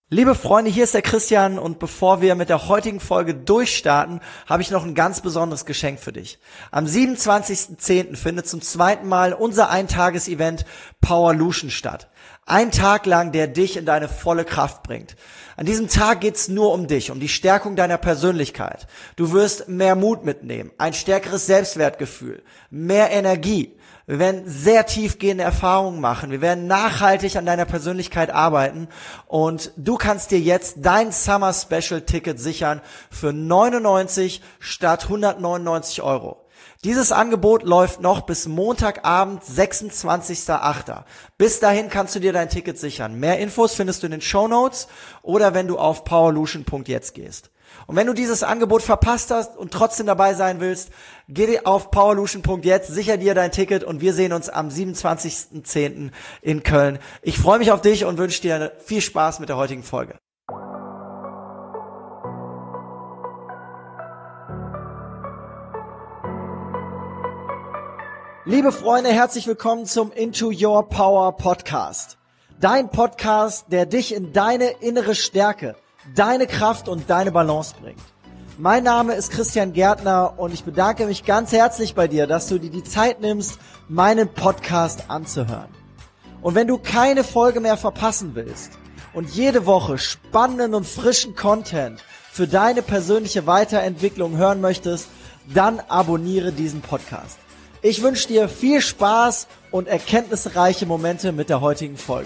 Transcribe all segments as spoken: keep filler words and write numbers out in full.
Liebe Freunde, hier ist der Christian und bevor wir mit der heutigen Folge durchstarten, habe ich noch ein ganz besonderes Geschenk für dich. Am siebenundzwanzigsten zehnten findet zum zweiten Mal unser Eintages-Event Powerlution statt. Ein Tag lang, der dich in deine volle Kraft bringt. An diesem Tag geht's nur um dich, um die Stärkung deiner Persönlichkeit. Du wirst mehr Mut mitnehmen, ein stärkeres Selbstwertgefühl, mehr Energie. Wir werden sehr tiefgehende Erfahrungen machen. Wir werden nachhaltig an deiner Persönlichkeit arbeiten und du kannst dir jetzt dein Summer Special Ticket sichern für neunundneunzig statt hundertneunundneunzig Euro. Dieses Angebot läuft noch bis Montagabend, sechsundzwanzigsten achten Bis dahin kannst du dir dein Ticket sichern. Mehr Infos findest du in den Shownotes oder wenn du auf powerlution punkt jetzt gehst. Und wenn du dieses Angebot verpasst hast und trotzdem dabei sein willst, geh auf powerlution punkt jetzt, sicher dir dein Ticket und wir sehen uns am siebenundzwanzigsten zehnten in Köln. Ich freue mich auf dich und wünsche dir viel Spaß mit der heutigen Folge. Liebe Freunde, herzlich willkommen zum Into Your Power Podcast. Dein Podcast, der dich in deine innere Stärke, deine Kraft und deine Balance bringt. Mein Name ist Christian Gärtner und ich bedanke mich ganz herzlich bei dir, dass du dir die Zeit nimmst, meinen Podcast anzuhören. Und wenn du keine Folge mehr verpassen willst und jede Woche spannenden und frischen Content für deine persönliche Weiterentwicklung hören möchtest, dann abonniere diesen Podcast. Ich wünsche dir viel Spaß und erkenntnisreiche Momente mit der heutigen Folge.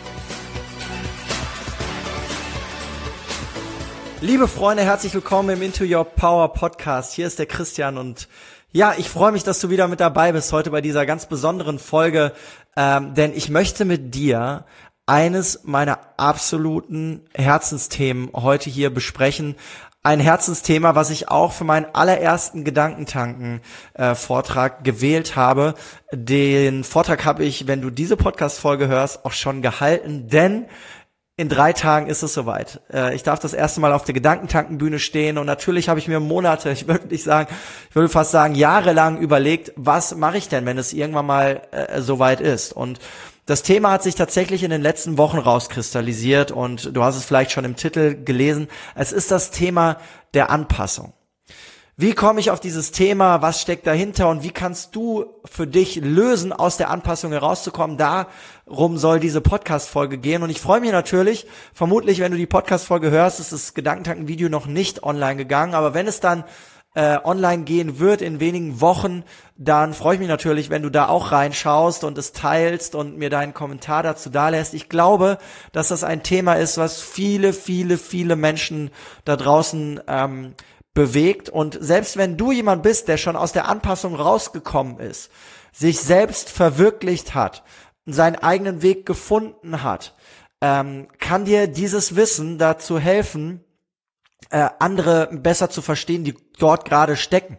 Liebe Freunde, herzlich willkommen im Into Your Power Podcast. Hier ist der Christian und ja, ich freue mich, dass du wieder mit dabei bist heute bei dieser ganz besonderen Folge, ähm, denn ich möchte mit dir eines meiner absoluten Herzensthemen heute hier besprechen. Ein Herzensthema, was ich auch für meinen allerersten Gedankentanken-Vortrag äh, gewählt habe. Den Vortrag habe ich, wenn du diese Podcast-Folge hörst, auch schon gehalten, denn in drei Tagen ist es soweit. Äh, ich darf das erste Mal auf der Gedankentankenbühne stehen und natürlich habe ich mir Monate, ich würde nicht sagen, ich würde fast sagen jahrelang überlegt, was mache ich denn, wenn es irgendwann mal äh, soweit ist. Und das Thema hat sich tatsächlich in den letzten Wochen rauskristallisiert und du hast es vielleicht schon im Titel gelesen. Es ist das Thema der Anpassung. Wie komme ich auf dieses Thema? Was steckt dahinter? Und wie kannst du für dich lösen, aus der Anpassung herauszukommen? Darum soll diese Podcast-Folge gehen. Und ich freue mich natürlich, vermutlich, wenn du die Podcast-Folge hörst, ist das Gedankentanken-Video noch nicht online gegangen. Aber wenn es dann äh, online gehen wird in wenigen Wochen, dann freue ich mich natürlich, wenn du da auch reinschaust und es teilst und mir deinen Kommentar dazu dalässt. Ich glaube, dass das ein Thema ist, was viele, viele, viele Menschen da draußen ähm, bewegt. Und selbst wenn du jemand bist, der schon aus der Anpassung rausgekommen ist, sich selbst verwirklicht hat, seinen eigenen Weg gefunden hat, ähm, kann dir dieses Wissen dazu helfen, äh, andere besser zu verstehen, die dort gerade stecken.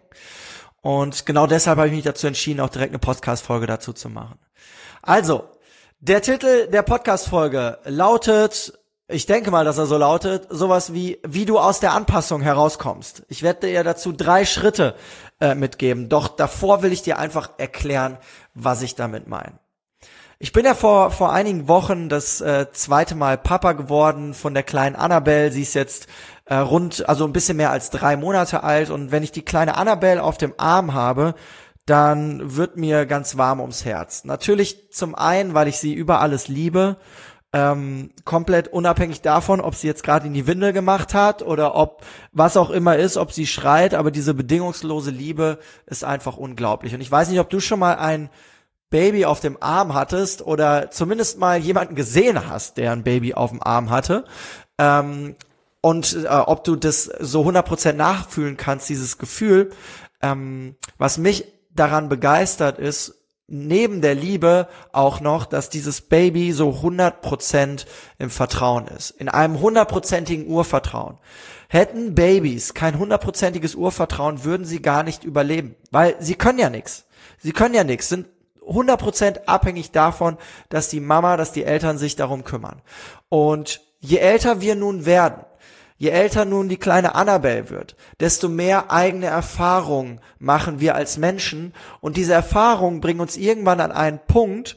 Und genau deshalb habe ich mich dazu entschieden, auch direkt eine Podcast-Folge dazu zu machen. Also, der Titel der Podcast-Folge lautet, ich denke mal, dass er so lautet, sowas wie, wie du aus der Anpassung herauskommst. Ich werde dir dazu drei Schritte äh, mitgeben, doch davor will ich dir einfach erklären, was ich damit meine. Ich bin ja vor vor einigen Wochen das äh, zweite Mal Papa geworden von der kleinen Annabelle. Sie ist jetzt äh, rund, also ein bisschen mehr als drei Monate alt und wenn ich die kleine Annabelle auf dem Arm habe, dann wird mir ganz warm ums Herz. Natürlich zum einen, weil ich sie über alles liebe, ähm, komplett unabhängig davon, ob sie jetzt gerade in die Windel gemacht hat oder ob was auch immer ist, ob sie schreit, aber diese bedingungslose Liebe ist einfach unglaublich. Und ich weiß nicht, ob du schon mal ein Baby auf dem Arm hattest oder zumindest mal jemanden gesehen hast, der ein Baby auf dem Arm hatte, ähm, und äh, ob du das so hundert Prozent nachfühlen kannst, dieses Gefühl. Ähm, was mich daran begeistert ist, neben der Liebe auch noch, dass dieses Baby so hundert Prozent im Vertrauen ist, in einem hundertprozentigen Urvertrauen. Hätten Babys kein hundertprozentiges Urvertrauen, würden sie gar nicht überleben, weil sie können ja nichts. Sie können ja nichts, sind hundert Prozent abhängig davon, dass die Mama, dass die Eltern sich darum kümmern. Und je älter wir nun werden, je älter nun die kleine Annabelle wird, desto mehr eigene Erfahrungen machen wir als Menschen und diese Erfahrungen bringen uns irgendwann an einen Punkt,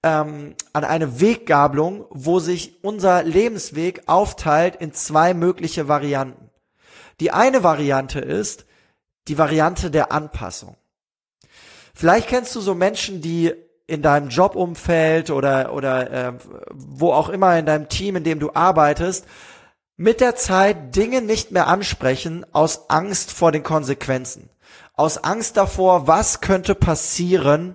ähm, an eine Weggabelung, wo sich unser Lebensweg aufteilt in zwei mögliche Varianten. Die eine Variante ist die Variante der Anpassung. Vielleicht kennst du so Menschen, die in deinem Jobumfeld oder oder äh, wo auch immer in deinem Team, in dem du arbeitest, mit der Zeit Dinge nicht mehr ansprechen aus Angst vor den Konsequenzen. Aus Angst davor, was könnte passieren,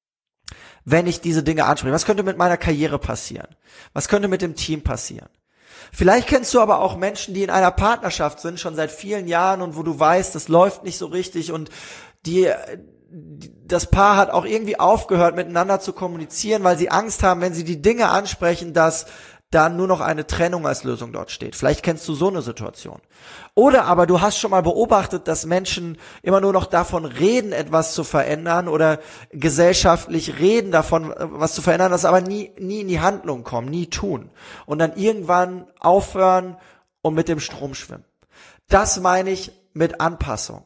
wenn ich diese Dinge anspreche. Was könnte mit meiner Karriere passieren? Was könnte mit dem Team passieren? Vielleicht kennst du aber auch Menschen, die in einer Partnerschaft sind, schon seit vielen Jahren und wo du weißt, das läuft nicht so richtig und die, das Paar hat auch irgendwie aufgehört, miteinander zu kommunizieren, weil sie Angst haben, wenn sie die Dinge ansprechen, dass dann nur noch eine Trennung als Lösung dort steht. Vielleicht kennst du so eine Situation. Oder aber du hast schon mal beobachtet, dass Menschen immer nur noch davon reden, etwas zu verändern oder gesellschaftlich reden davon, was zu verändern, das aber nie, nie in die Handlung kommen, nie tun. Und dann irgendwann aufhören und mit dem Strom schwimmen. Das meine ich mit Anpassung.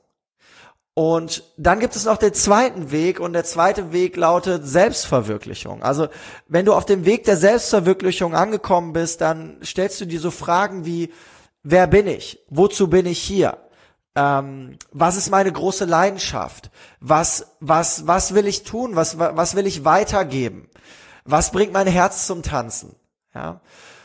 Und dann gibt es noch den zweiten Weg und der zweite Weg lautet Selbstverwirklichung. Also wenn du auf dem Weg der Selbstverwirklichung angekommen bist, dann stellst du dir so Fragen wie, wer bin ich? Wozu bin ich hier? Ähm, was ist meine große Leidenschaft? Was, was, was will ich tun? Was, was will ich weitergeben? Was bringt mein Herz zum Tanzen? Ja.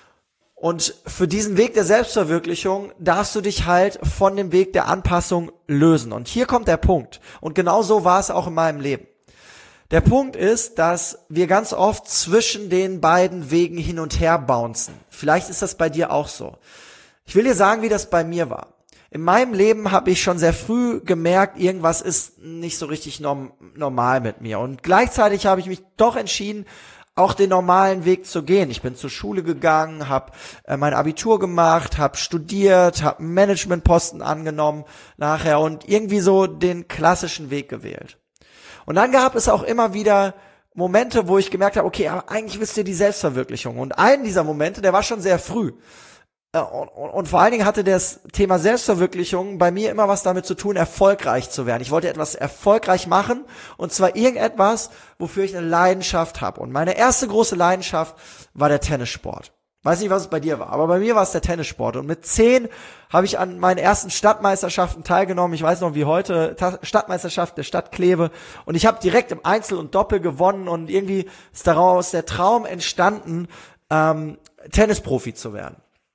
Und für diesen Weg der Selbstverwirklichung darfst du dich halt von dem Weg der Anpassung lösen. Und hier kommt der Punkt. Und genau so war es auch in meinem Leben. Der Punkt ist, dass wir ganz oft zwischen den beiden Wegen hin und her bouncen. Vielleicht ist das bei dir auch so. Ich will dir sagen, wie das bei mir war. In meinem Leben habe ich schon sehr früh gemerkt, irgendwas ist nicht so richtig norm- normal mit mir. Und gleichzeitig habe ich mich doch entschieden, auch den normalen Weg zu gehen. Ich bin zur Schule gegangen, habe äh, mein Abitur gemacht, habe studiert, habe einen Managementposten angenommen nachher und irgendwie so den klassischen Weg gewählt. Und dann gab es auch immer wieder Momente, wo ich gemerkt habe, okay, aber eigentlich willst du die Selbstverwirklichung. Und einen dieser Momente, der war schon sehr früh. Und, und, und vor allen Dingen hatte das Thema Selbstverwirklichung bei mir immer was damit zu tun, erfolgreich zu werden. Ich wollte etwas erfolgreich machen und zwar irgendetwas, wofür ich eine Leidenschaft habe. Und meine erste große Leidenschaft war der Tennissport. Weiß nicht, was es bei dir war, aber bei mir war es der Tennissport. Und mit zehn habe ich an meinen ersten Stadtmeisterschaften teilgenommen. Ich weiß noch wie heute, Ta- Stadtmeisterschaft der Stadt Kleve. Und ich habe direkt im Einzel und Doppel gewonnen und irgendwie ist daraus der Traum entstanden, ähm, Tennisprofi zu werden.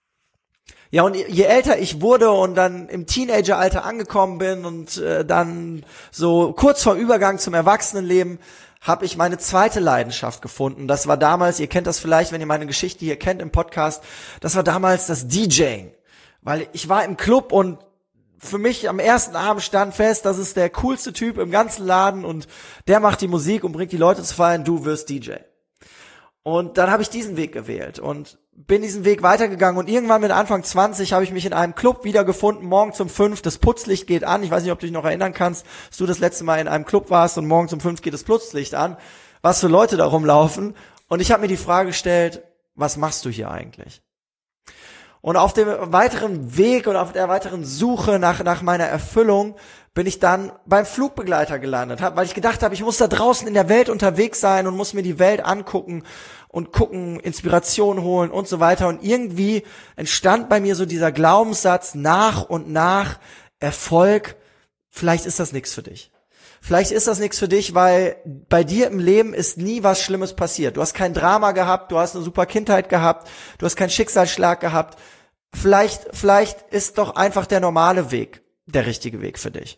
Ja, und je älter ich wurde und dann im Teenageralter angekommen bin und äh, dann so kurz vor Übergang zum Erwachsenenleben, habe ich meine zweite Leidenschaft gefunden. Das war damals, ihr kennt das vielleicht, wenn ihr meine Geschichte hier kennt im Podcast, das war damals das DJing. Weil ich war im Club und für mich am ersten Abend stand fest, das ist der coolste Typ im ganzen Laden und der macht die Musik und bringt die Leute zu feiern, du wirst D J. Und dann habe ich diesen Weg gewählt und bin diesen Weg weitergegangen und irgendwann mit Anfang zwanzig habe ich mich in einem Club wiedergefunden, morgens um fünf, das Putzlicht geht an, ich weiß nicht, ob du dich noch erinnern kannst, dass du das letzte Mal in einem Club warst und morgens um fünf geht das Putzlicht an, was für Leute da rumlaufen und ich habe mir die Frage gestellt, was machst du hier eigentlich? Und auf dem weiteren Weg und auf der weiteren Suche nach, nach meiner Erfüllung bin ich dann beim Flugbegleiter gelandet, weil ich gedacht habe, ich muss da draußen in der Welt unterwegs sein und muss mir die Welt angucken und gucken, Inspiration holen und so weiter. Und irgendwie entstand bei mir so dieser Glaubenssatz nach und nach, Erfolg, vielleicht ist das nichts für dich. Vielleicht ist das nichts für dich, weil bei dir im Leben ist nie was Schlimmes passiert. Du hast kein Drama gehabt, du hast eine super Kindheit gehabt, du hast keinen Schicksalsschlag gehabt. Vielleicht, vielleicht ist doch einfach der normale Weg der richtige Weg für dich.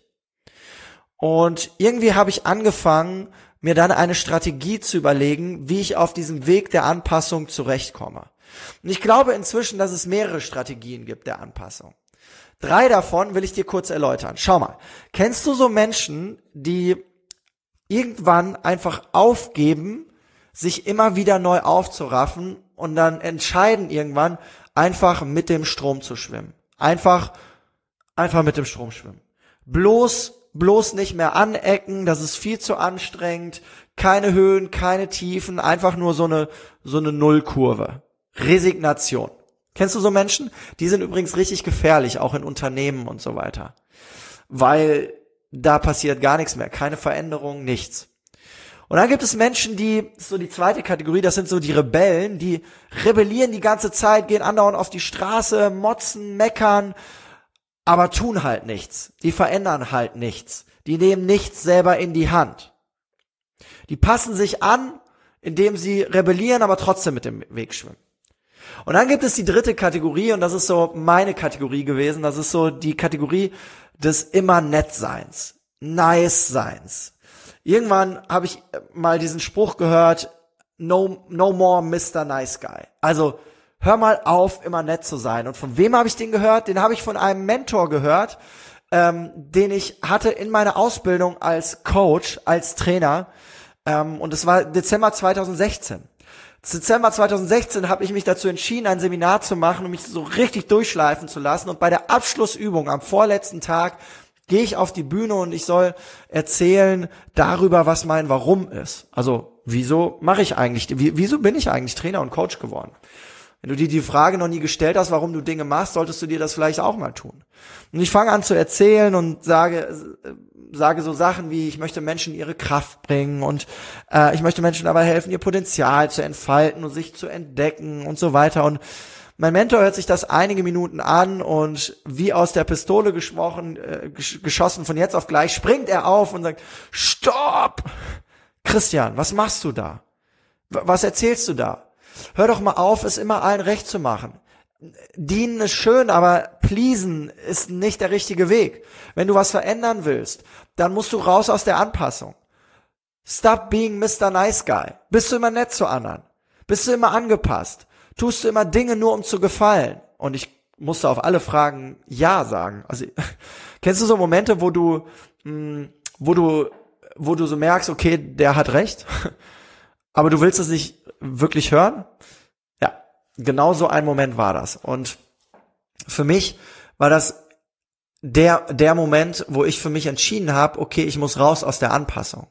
Und irgendwie habe ich angefangen, mir dann eine Strategie zu überlegen, wie ich auf diesem Weg der Anpassung zurechtkomme. Und ich glaube inzwischen, dass es mehrere Strategien gibt der Anpassung. Drei davon will ich dir kurz erläutern. Schau mal, kennst du so Menschen, die irgendwann einfach aufgeben, sich immer wieder neu aufzuraffen und dann entscheiden irgendwann, einfach mit dem Strom zu schwimmen? Einfach, einfach mit dem Strom schwimmen. Bloß Bloß nicht mehr anecken, das ist viel zu anstrengend, keine Höhen, keine Tiefen, einfach nur so eine so eine Nullkurve. Resignation. Kennst du so Menschen? Die sind übrigens richtig gefährlich, auch in Unternehmen und so weiter. Weil da passiert gar nichts mehr, keine Veränderung, nichts. Und dann gibt es Menschen, die, so die zweite Kategorie, das sind so die Rebellen, die rebellieren die ganze Zeit, gehen andauernd auf die Straße, motzen, meckern, aber tun halt nichts. Die verändern halt nichts. Die nehmen nichts selber in die Hand. Die passen sich an, indem sie rebellieren, aber trotzdem mit dem Weg schwimmen. Und dann gibt es die dritte Kategorie, und das ist so meine Kategorie gewesen, das ist so die Kategorie des immer Nettseins, Nice-Seins. Irgendwann habe ich mal diesen Spruch gehört, no, no more Mister Nice Guy. Also hör mal auf, immer nett zu sein. Und von wem habe ich den gehört? Den habe ich von einem Mentor gehört, ähm, den ich hatte in meiner Ausbildung als Coach, als Trainer. Ähm, und es war Dezember zweitausendsechzehn. Dezember zweitausendsechzehn habe ich mich dazu entschieden, ein Seminar zu machen, um mich so richtig durchschleifen zu lassen. Und bei der Abschlussübung am vorletzten Tag gehe ich auf die Bühne und ich soll erzählen darüber, was mein Warum ist. Also, wieso mache ich eigentlich, wieso bin ich eigentlich Trainer und Coach geworden? Wenn du dir die Frage noch nie gestellt hast, warum du Dinge machst, solltest du dir das vielleicht auch mal tun. Und ich fange an zu erzählen und sage, sage so Sachen wie, ich möchte Menschen ihre Kraft bringen und äh, ich möchte Menschen dabei helfen, ihr Potenzial zu entfalten und sich zu entdecken und so weiter. Und mein Mentor hört sich das einige Minuten an und wie aus der Pistole gesprochen, äh, geschossen, von jetzt auf gleich springt er auf und sagt, Stopp! Christian, was machst du da? Was erzählst du da? Hör doch mal auf, es immer allen recht zu machen. Dienen ist schön, aber pleasen ist nicht der richtige Weg. Wenn du was verändern willst, dann musst du raus aus der Anpassung. Stop being Mister Nice Guy. Bist du immer nett zu anderen? Bist du immer angepasst? Tust du immer Dinge nur, um zu gefallen? Und ich musste auf alle Fragen Ja sagen. Also, kennst du so Momente, wo du, mh, wo du, wo du so merkst, okay, der hat recht, aber du willst es nicht wirklich hören? Ja, genau so ein Moment war das. Und für mich war das der, der Moment, wo ich für mich entschieden habe, okay, ich muss raus aus der Anpassung.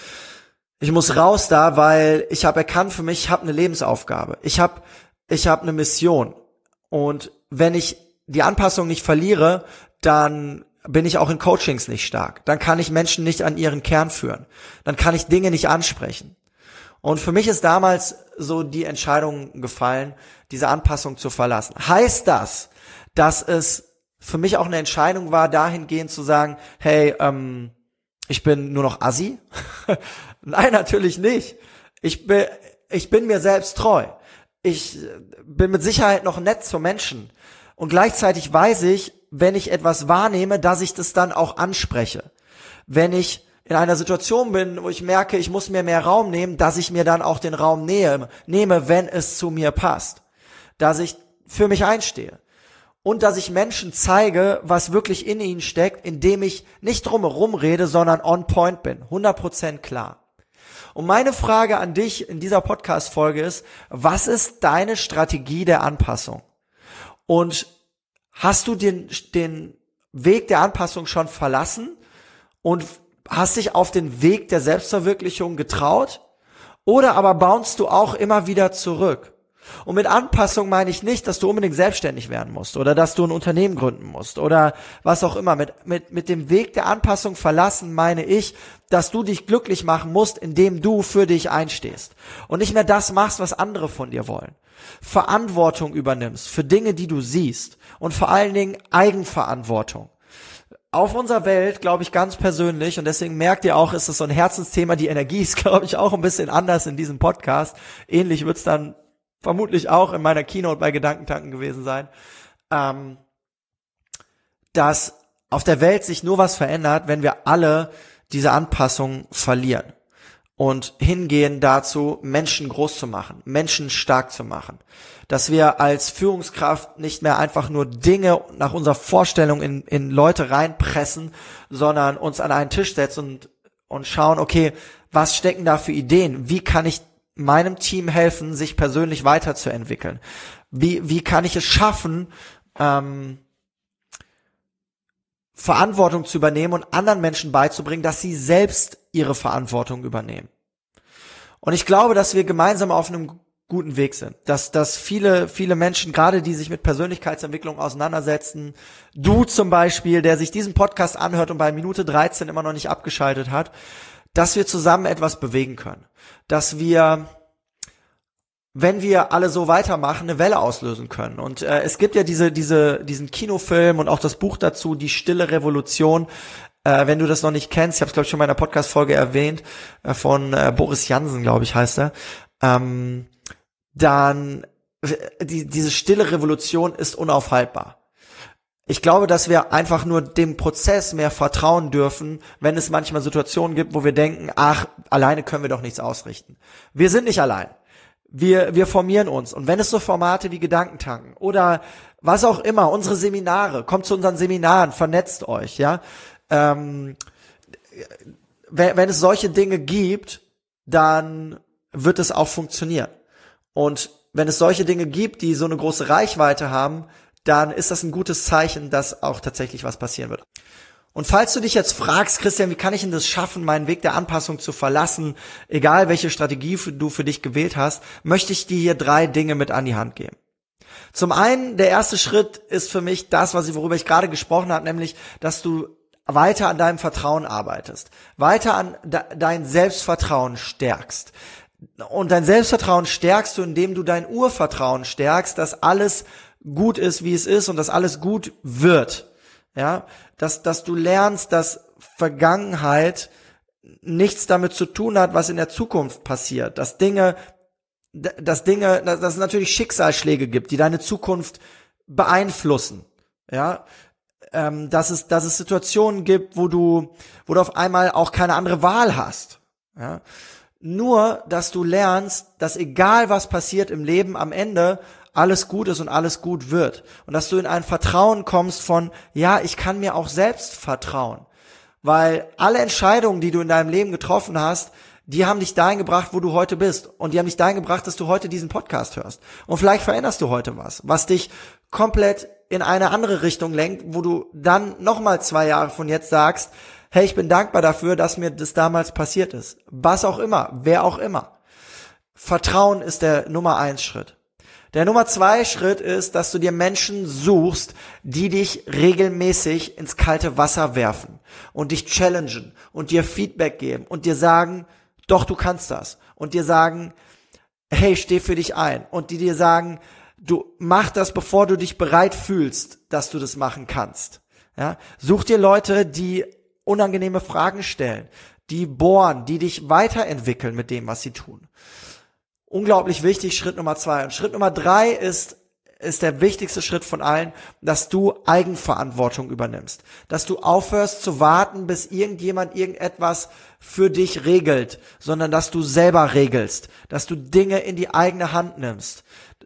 Ich muss raus da, weil ich habe erkannt für mich, ich habe eine Lebensaufgabe. Ich habe ich habe eine Mission. Und wenn ich die Anpassung nicht verliere, dann bin ich auch in Coachings nicht stark. Dann kann ich Menschen nicht an ihren Kern führen. Dann kann ich Dinge nicht ansprechen. Und für mich ist damals so die Entscheidung gefallen, diese Anpassung zu verlassen. Heißt das, dass es für mich auch eine Entscheidung war, dahingehend zu sagen, hey, ähm, ich bin nur noch Assi? Nein, natürlich nicht. Ich bin, ich bin mir selbst treu. Ich bin mit Sicherheit noch nett zu Menschen. Und gleichzeitig weiß ich, wenn ich etwas wahrnehme, dass ich das dann auch anspreche. Wenn ich in einer Situation bin, wo ich merke, ich muss mir mehr Raum nehmen, dass ich mir dann auch den Raum nehme, nehme, wenn es zu mir passt. Dass ich für mich einstehe. Und dass ich Menschen zeige, was wirklich in ihnen steckt, indem ich nicht drumherum rede, sondern on point bin. hundert Prozent klar. Und meine Frage an dich in dieser Podcast-Folge ist, was ist deine Strategie der Anpassung? Und hast du den, den Weg der Anpassung schon verlassen und hast dich auf den Weg der Selbstverwirklichung getraut? Oder aber bounst du auch immer wieder zurück? Und mit Anpassung meine ich nicht, dass du unbedingt selbstständig werden musst oder dass du ein Unternehmen gründen musst oder was auch immer. Mit, mit, mit dem Weg der Anpassung verlassen meine ich, dass du dich glücklich machen musst, indem du für dich einstehst und nicht mehr das machst, was andere von dir wollen. Verantwortung übernimmst für Dinge, die du siehst und vor allen Dingen Eigenverantwortung. Auf unserer Welt, glaube ich, ganz persönlich, und deswegen merkt ihr auch, ist es so ein Herzensthema, die Energie ist, glaube ich, auch ein bisschen anders in diesem Podcast. Ähnlich wird's dann vermutlich auch in meiner Keynote bei Gedankentanken gewesen sein, ähm, dass auf der Welt sich nur was verändert, wenn wir alle diese Anpassung verlieren und hingehen dazu, Menschen groß zu machen, Menschen stark zu machen. Dass wir als Führungskraft nicht mehr einfach nur Dinge nach unserer Vorstellung in, in Leute reinpressen, sondern uns an einen Tisch setzen und, und schauen, okay, was stecken da für Ideen? Wie kann ich meinem Team helfen, sich persönlich weiterzuentwickeln? Wie, wie kann ich es schaffen, ähm, Verantwortung zu übernehmen und anderen Menschen beizubringen, dass sie selbst ihre Verantwortung übernehmen? Und ich glaube, dass wir gemeinsam auf einem guten Weg sind. Dass, dass viele, viele Menschen, gerade die sich mit Persönlichkeitsentwicklung auseinandersetzen, du zum Beispiel, der sich diesen Podcast anhört und bei Minute dreizehn immer noch nicht abgeschaltet hat, dass wir zusammen etwas bewegen können, dass wir, wenn wir alle so weitermachen, eine Welle auslösen können. Und äh, es gibt ja diese, diese, diesen Kinofilm und auch das Buch dazu, Die Stille Revolution. Äh, wenn du das noch nicht kennst, ich habe es glaube ich schon in meiner Podcast-Folge erwähnt, äh, von äh, Boris Jansen, glaube ich, heißt er. Ähm, dann die, diese stille Revolution ist unaufhaltbar. Ich glaube, dass wir einfach nur dem Prozess mehr vertrauen dürfen, wenn es manchmal Situationen gibt, wo wir denken, ach, alleine können wir doch nichts ausrichten. Wir sind nicht allein. Wir, wir formieren uns. Und wenn es so Formate wie Gedankentanken oder was auch immer, unsere Seminare, kommt zu unseren Seminaren, vernetzt euch, ja. Ähm, wenn, wenn es solche Dinge gibt, dann wird es auch funktionieren. Und wenn es solche Dinge gibt, die so eine große Reichweite haben, dann ist das ein gutes Zeichen, dass auch tatsächlich was passieren wird. Und falls du dich jetzt fragst, Christian, wie kann ich denn das schaffen, meinen Weg der Anpassung zu verlassen, egal welche Strategie du für dich gewählt hast, möchte ich dir hier drei Dinge mit an die Hand geben. Zum einen, der erste Schritt ist für mich das, was ich, worüber ich gerade gesprochen habe, nämlich, dass du weiter an deinem Vertrauen arbeitest, weiter an de- dein Selbstvertrauen stärkst. Und dein Selbstvertrauen stärkst du, indem du dein Urvertrauen stärkst, dass alles gut ist, wie es ist und dass alles gut wird. Ja, dass, dass du lernst, dass Vergangenheit nichts damit zu tun hat, was in der Zukunft passiert. Dass Dinge, dass Dinge, dass es natürlich Schicksalsschläge gibt, die deine Zukunft beeinflussen. Ja, ähm, dass es, dass es Situationen gibt, wo du, wo du auf einmal auch keine andere Wahl hast. Ja. Nur, dass du lernst, dass egal was passiert im Leben, am Ende alles gut ist und alles gut wird. Und dass du in ein Vertrauen kommst von, ja, ich kann mir auch selbst vertrauen. Weil alle Entscheidungen, die du in deinem Leben getroffen hast, die haben dich dahin gebracht, wo du heute bist. Und die haben dich dahin gebracht, dass du heute diesen Podcast hörst. Und vielleicht veränderst du heute was, was dich komplett in eine andere Richtung lenkt, wo du dann nochmal zwei Jahre von jetzt sagst, hey, ich bin dankbar dafür, dass mir das damals passiert ist. Was auch immer, wer auch immer. Vertrauen ist der Nummer eins Schritt. Der Nummer zwei Schritt ist, dass du dir Menschen suchst, die dich regelmäßig ins kalte Wasser werfen und dich challengen und dir Feedback geben und dir sagen, doch, du kannst das. Und dir sagen, hey, steh für dich ein. Und die dir sagen, du mach das, bevor du dich bereit fühlst, dass du das machen kannst. Ja? Such dir Leute, die unangenehme Fragen stellen, die bohren, die dich weiterentwickeln mit dem, was sie tun. Unglaublich wichtig, Schritt Nummer zwei. Und Schritt Nummer drei ist, ist der wichtigste Schritt von allen, dass du Eigenverantwortung übernimmst. Dass du aufhörst zu warten, bis irgendjemand irgendetwas für dich regelt, sondern dass du selber regelst, dass du Dinge in die eigene Hand nimmst.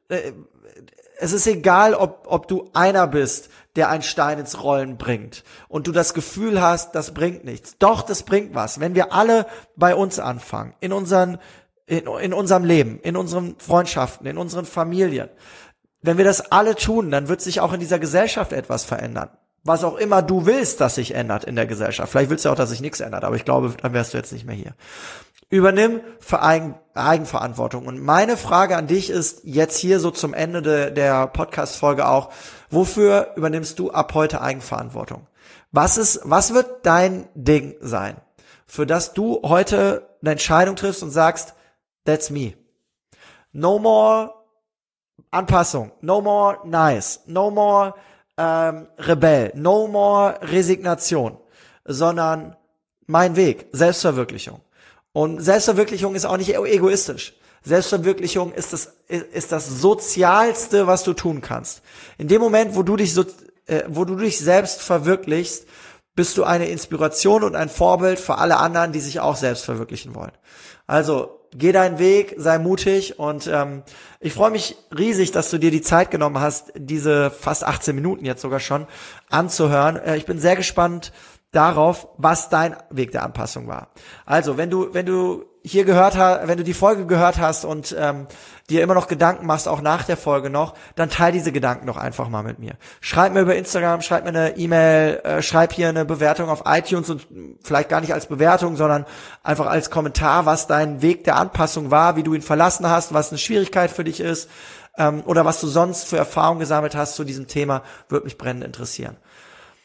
Es ist egal, ob, ob du einer bist, der einen Stein ins Rollen bringt und du das Gefühl hast, das bringt nichts. Doch, das bringt was. Wenn wir alle bei uns anfangen, in unseren In, in unserem Leben, in unseren Freundschaften, in unseren Familien. Wenn wir das alle tun, dann wird sich auch in dieser Gesellschaft etwas verändern. Was auch immer du willst, dass sich ändert in der Gesellschaft. Vielleicht willst du auch, dass sich nichts ändert, aber ich glaube, dann wärst du jetzt nicht mehr hier. Übernimm für Eigen, Eigenverantwortung. Und meine Frage an dich ist jetzt hier so zum Ende de, der Podcast-Folge auch, wofür übernimmst du ab heute Eigenverantwortung? Was ist, was wird dein Ding sein, für das du heute eine Entscheidung triffst und sagst, that's me. No more Anpassung. No more nice. No more ähm, Rebell. No more Resignation. Sondern mein Weg. Selbstverwirklichung. Und Selbstverwirklichung ist auch nicht egoistisch. Selbstverwirklichung ist das, ist das Sozialste, was du tun kannst. In dem Moment, wo du dich so, äh, wo du dich selbst verwirklichst, bist du eine Inspiration und ein Vorbild für alle anderen, die sich auch selbst verwirklichen wollen. Also, geh deinen Weg, sei mutig und ähm, ich freue mich riesig, dass du dir die Zeit genommen hast, diese fast achtzehn Minuten jetzt sogar schon anzuhören. Äh, ich bin sehr gespannt darauf, was dein Weg der Anpassung war. Also, wenn du wenn du hier gehört hast, wenn du die Folge gehört hast und ähm, dir immer noch Gedanken machst, auch nach der Folge noch, dann teil diese Gedanken doch einfach mal mit mir. Schreib mir über Instagram, schreib mir eine E-Mail, äh, schreib hier eine Bewertung auf iTunes und vielleicht gar nicht als Bewertung, sondern einfach als Kommentar, was dein Weg der Anpassung war, wie du ihn verlassen hast, was eine Schwierigkeit für dich ist ähm, oder was du sonst für Erfahrungen gesammelt hast zu diesem Thema, würde mich brennend interessieren.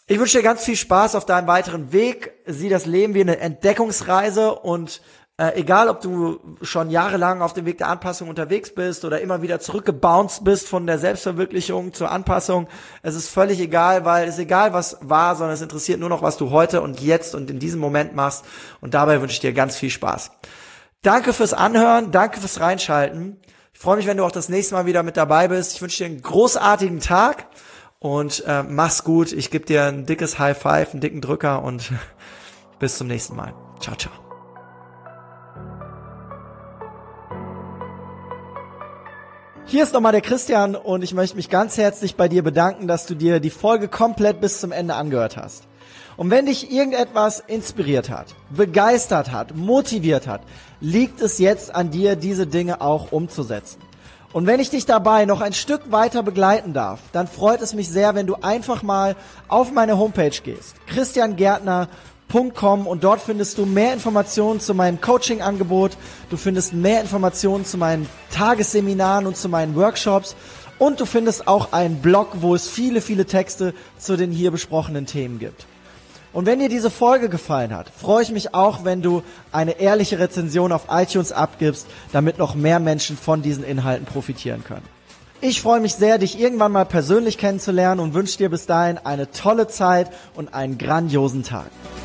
Ich wünsche dir ganz viel Spaß auf deinem weiteren Weg. Sieh das Leben wie eine Entdeckungsreise und äh, egal, ob du schon jahrelang auf dem Weg der Anpassung unterwegs bist oder immer wieder zurückgebounced bist von der Selbstverwirklichung zur Anpassung, es ist völlig egal, weil es ist egal, was war, sondern es interessiert nur noch, was du heute und jetzt und in diesem Moment machst. Und dabei wünsche ich dir ganz viel Spaß. Danke fürs Anhören, danke fürs Reinschalten. Ich freue mich, wenn du auch das nächste Mal wieder mit dabei bist. Ich wünsche dir einen großartigen Tag und äh, mach's gut. Ich gebe dir ein dickes High Five, einen dicken Drücker und bis zum nächsten Mal. Ciao, ciao. Hier ist nochmal der Christian und ich möchte mich ganz herzlich bei dir bedanken, dass du dir die Folge komplett bis zum Ende angehört hast. Und wenn dich irgendetwas inspiriert hat, begeistert hat, motiviert hat, liegt es jetzt an dir, diese Dinge auch umzusetzen. Und wenn ich dich dabei noch ein Stück weiter begleiten darf, dann freut es mich sehr, wenn du einfach mal auf meine Homepage gehst, christian gärtner punkt com, und dort findest du mehr Informationen zu meinem Coaching-Angebot, du findest mehr Informationen zu meinen Tagesseminaren und zu meinen Workshops und du findest auch einen Blog, wo es viele, viele Texte zu den hier besprochenen Themen gibt. Und wenn dir diese Folge gefallen hat, freue ich mich auch, wenn du eine ehrliche Rezension auf iTunes abgibst, damit noch mehr Menschen von diesen Inhalten profitieren können. Ich freue mich sehr, dich irgendwann mal persönlich kennenzulernen und wünsche dir bis dahin eine tolle Zeit und einen grandiosen Tag.